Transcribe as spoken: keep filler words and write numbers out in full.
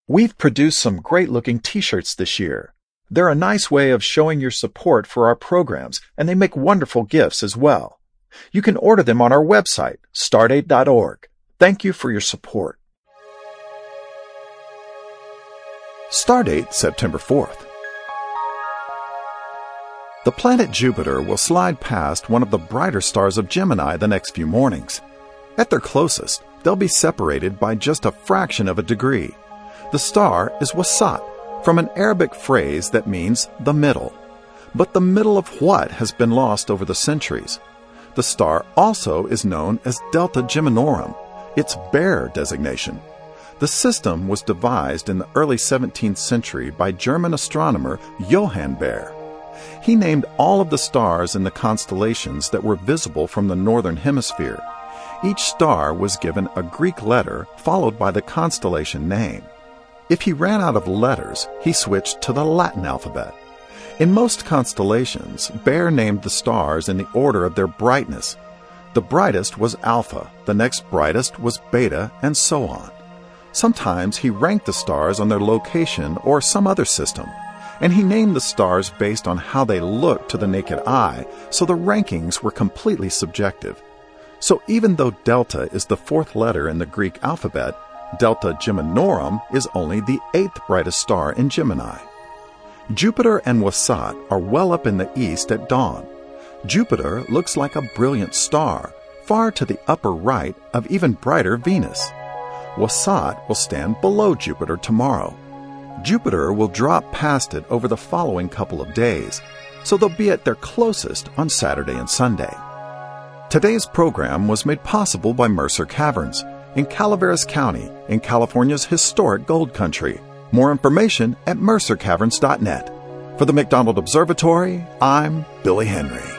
We've produced some great-looking t-shirts this year. They're a nice way of showing your support for our programs, and they make wonderful gifts as well. You can order them on our website, stardate dot org. Thank you for your support. Stardate, September fourth. The planet Jupiter will slide past one of the brighter stars of Gemini the next few mornings. At their closest, they'll be separated by just a fraction of a degree. The star is Wasat, from an Arabic phrase that means the middle. But the middle of what has been lost over the centuries? The star also is known as Delta Geminorum, its Bear designation. The system was devised in the early seventeenth century by German astronomer Johann Bayer. He named all of the stars in the constellations that were visible from the northern hemisphere. Each star was given a Greek letter followed by the constellation name. If he ran out of letters, he switched to the Latin alphabet. In most constellations, Bayer named the stars in the order of their brightness. The brightest was Alpha, the next brightest was Beta, and so on. Sometimes he ranked the stars on their location or some other system, and he named the stars based on how they looked to the naked eye, so the rankings were completely subjective. So even though Delta is the fourth letter in the Greek alphabet, Delta Geminorum is only the eighth brightest star in Gemini. Jupiter and Wasat are well up in the east at dawn. Jupiter looks like a brilliant star, far to the upper right of even brighter Venus. Wasat will stand below Jupiter tomorrow. Jupiter will drop past it over the following couple of days, so they'll be at their closest on Saturday and Sunday. Today's program was made possible by Mercer Caverns in Calaveras County in California's historic gold country. More information at mercer caverns dot net. For the McDonald Observatory, I'm Billy Henry.